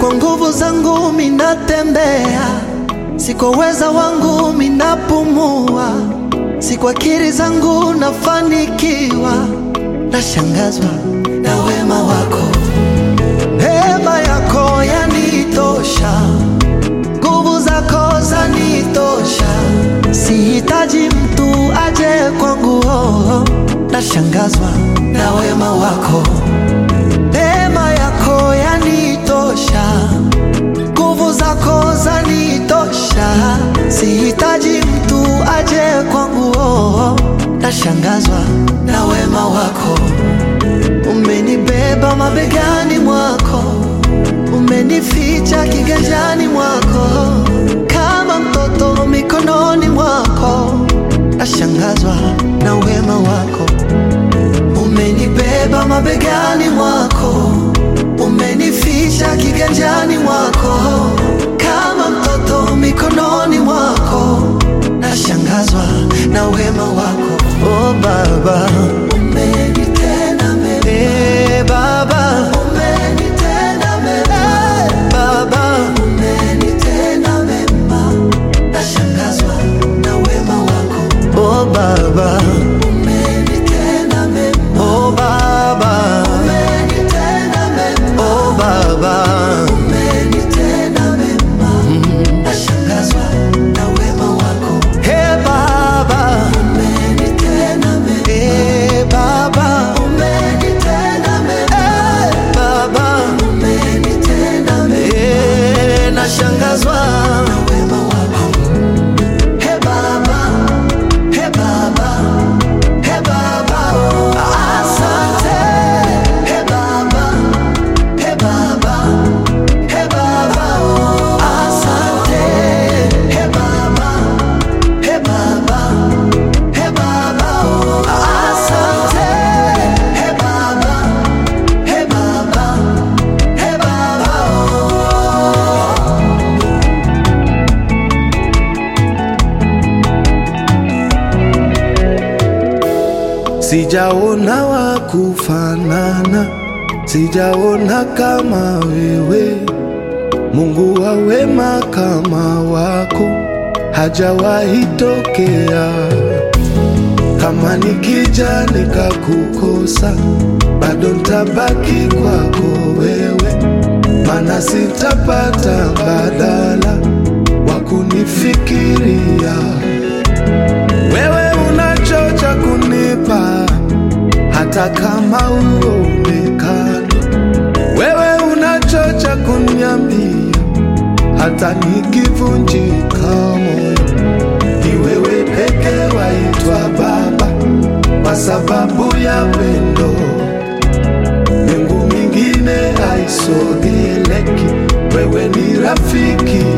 kwa nguvu zangu minatembea, si kwa uweza wangu minapumua, si kwa akili zangu nafanikiwa. Nashangazwa na wema wako, neema yako yanitosha, nguvu zako zanitosha, sihitaji mtu aje kwangu. Nashangazwa na wema wako, neema yako yanitosha, nguvu zako zanitosha, sihitaji mtu aje kwangu. Nashangazwa na wema wako, umenibeba mabegani mwako, umenificha kiganjani mwako, kama mtoto mikononi mwako. Nashangazwa na wema wako, umenibeba mabegani mwako, umenificha kiganjani mwako, kama mtoto mikononi mwako. Nashangazwa na wema wako. Oh Baba, umenitenda mema. Baba, umenitenda mema. Baba, umenitenda mema. Nashangazwa na wema wako. Oh Baba, umenitenda mema. Oh Baba, umenitenda mema. Oh Baba, umenitenda mema. Nashangazwa na wema wako. Hey Baba, umenitenda mema. Hey Baba, umenitenda mema. Hey Baba, umenitenda mema. Hey, nashangazwa na wema wako. Hey Baba, hey Baba, hey Baba, asante. Hey Baba, hey Baba, hey Baba, asante. Hey Baba, hey Baba, hey Baba, asante. Hey Baba, hey Baba, hey Baba. Sijaona wa kufanana, sijaona kama wewe. Mungu wa wema kama wako hajawahi tokea. Kama nikija nikakukosa, bado ntabaki kwako wewe, maana sitapata badala wa kunifikiria. Wewe unachocha kunipa hata kama uonekana, wewe unachocha kuniambia hata nikivunjika moyo. Ni wewe peke waitwa Baba kwa sababu ya pendo, mbingu mingine haisogeleki. Wewe ni rafiki